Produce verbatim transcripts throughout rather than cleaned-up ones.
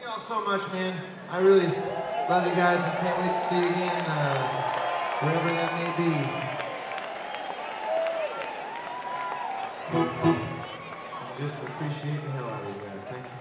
y'all so much, man. I really love you guys. I can't wait to see you again, uh, wherever that may be. Just appreciate the hell out of you guys. Thank you.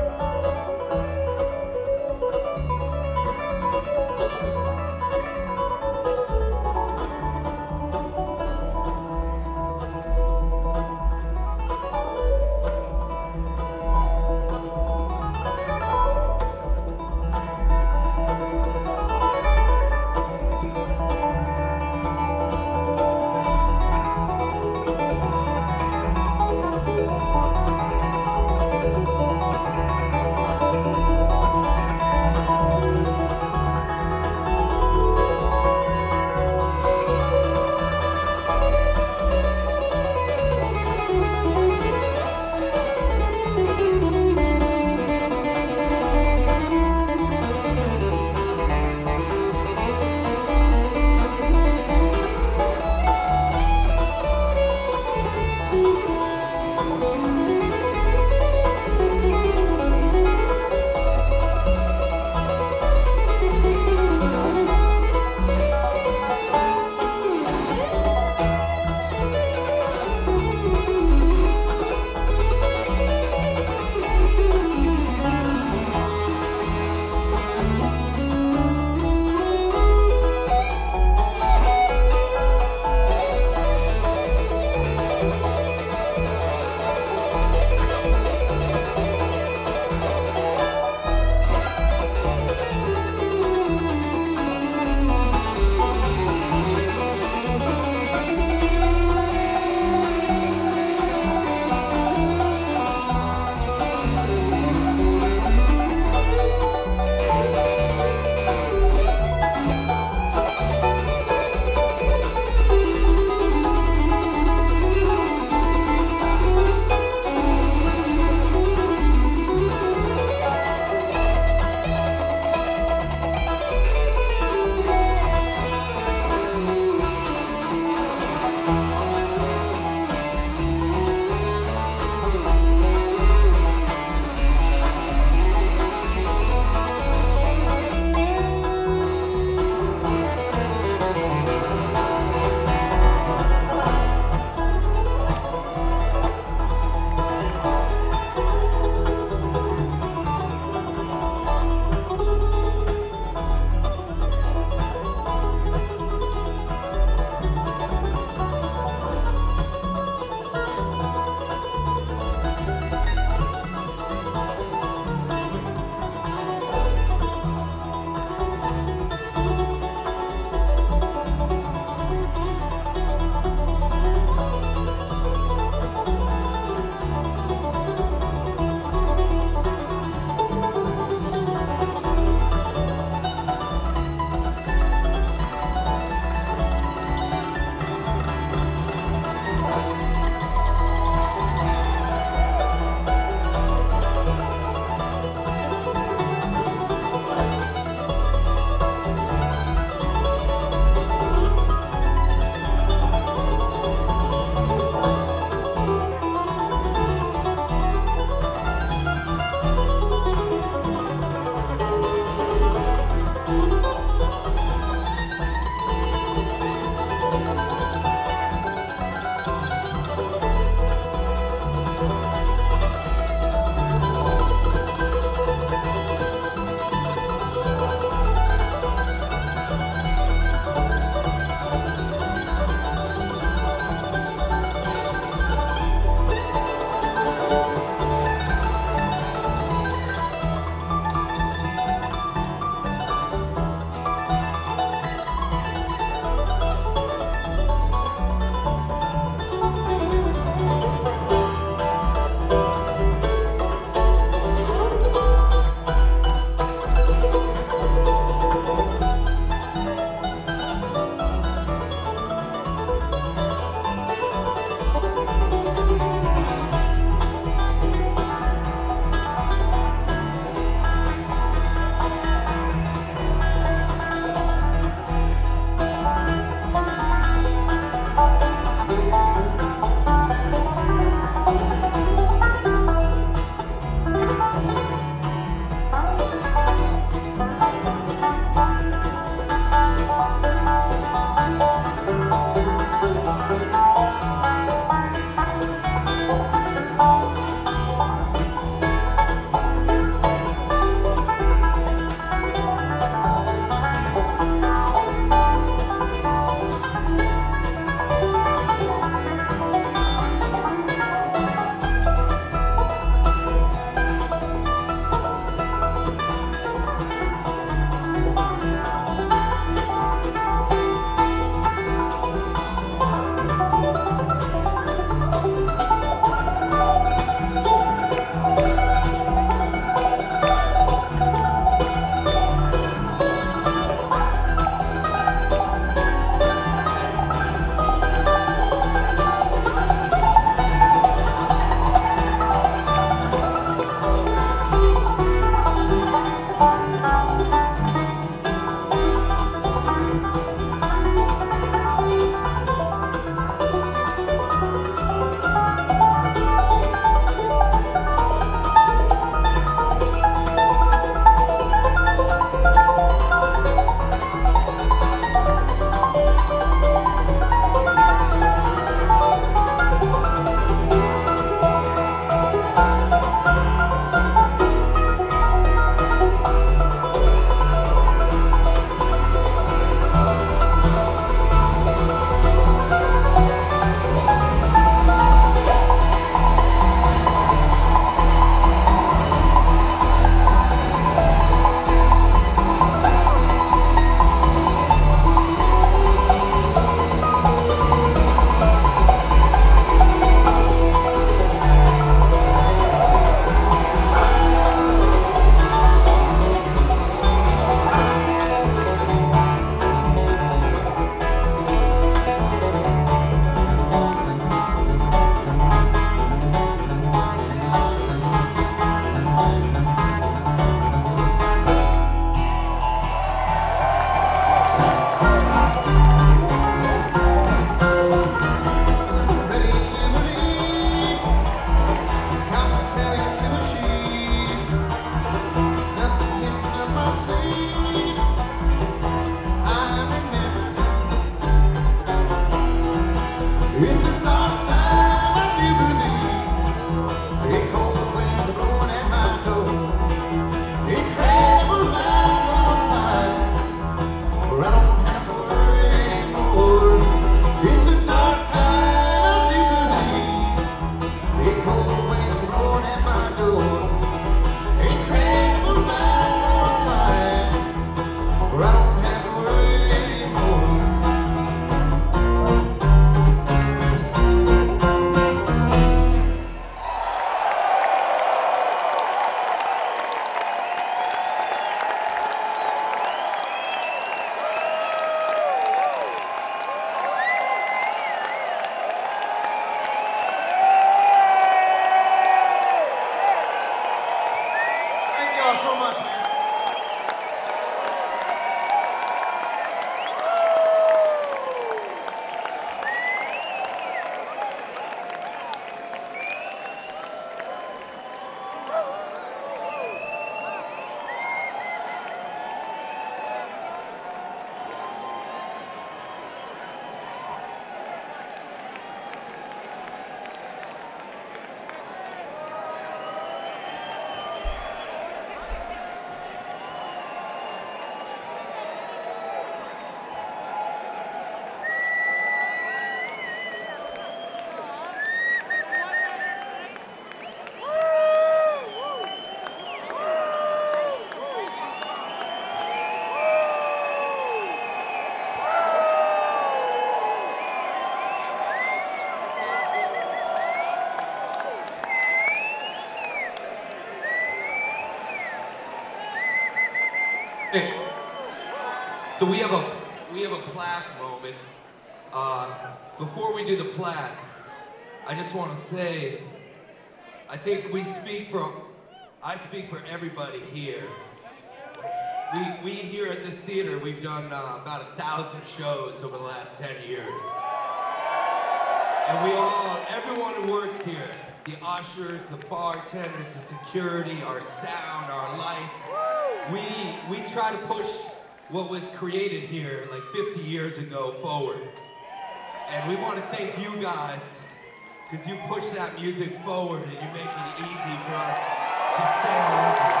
Hey, so we have a we have a plaque moment. Uh, before we do the plaque, I just want to say, I think we speak for, I speak for everybody here. We we here at this theater, we've done uh, about a thousand shows over the last ten years, and we all, everyone who works here, the ushers, the bartenders, the security, our sound, our lights. We, we try to push what was created here like fifty years ago forward. And we want to thank you guys, because you push that music forward and you make it easy for us to sing with you.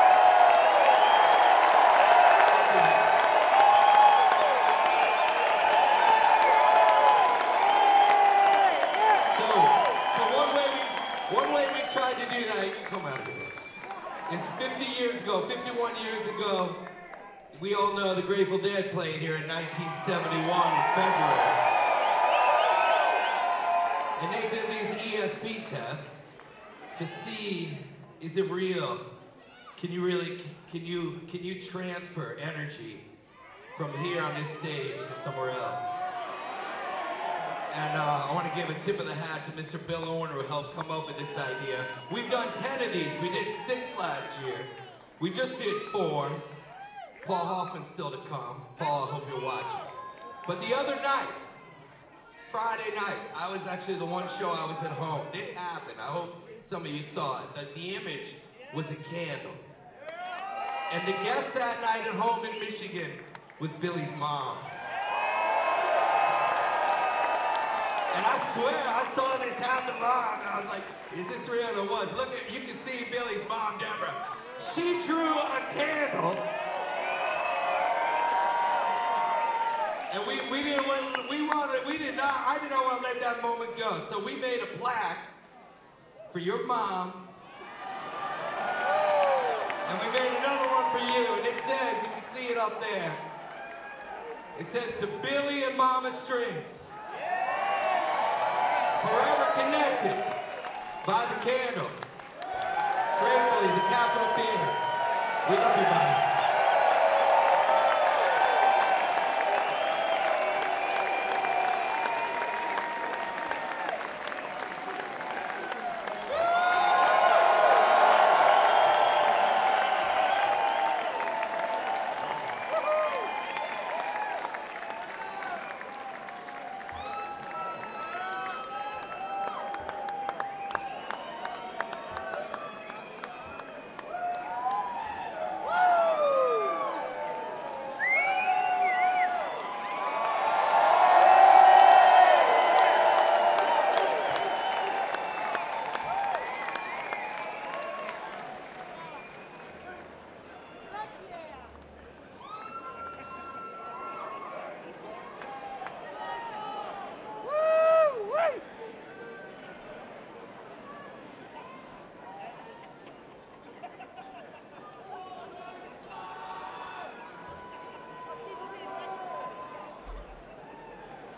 So, so one way we, one way we tried to do that, you can come out of here. It's fifty years ago, fifty-one years ago, we all know the Grateful Dead played here in nineteen seventy-one in February. And they did these E S P tests to see, is it real? Can you really, can you, can you transfer energy from here on this stage to somewhere else? And uh, I want to give a tip of the hat to Mister Bill Orner, who helped come up with this idea. We've done ten of these. We did six last year. We just did four. Paul Hoffman's still to come. Paul, I hope you're watching. But the other night, Friday night, I was actually the one show I was at home. This happened. I hope some of you saw it. The, the image was a candle. And the guest that night at home in Michigan was Billy's mom. And I swear, I saw this happen live, and I was like, is this real? And it was. Look at, you can see Billy's mom, Deborah. She drew a candle. And we, we didn't want, we wanted, we did not, I did not want to let that moment go. So we made a plaque for your mom. And we made another one for you, and it says, you can see it up there. It says, to Billy and Mama Strings. Forever connected by the candle. Gratefully, the Capitol Theater. We love you, buddy.